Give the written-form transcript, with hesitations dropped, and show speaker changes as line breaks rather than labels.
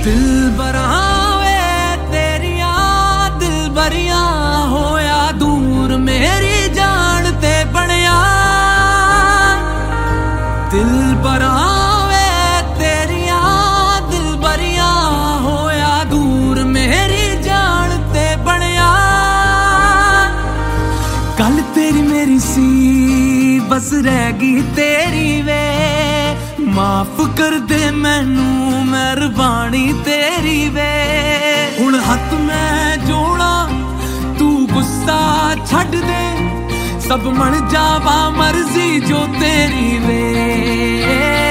दिलबरा वे तेरिया दिलबरिया होया दूर मेरी जान ते बनया दिलबरा वे तेरिया दिलबरिया होया दूर मेरी जान ते बनया गल तेरी मेरी सी बस रह गई तेरी वे माफ कर दे मैनू मेहरबानी तेरी वे हुण हथ मैं जोड़ा तू गुस्सा छड्ड दे सब मन जावा मर्जी जो तेरी वे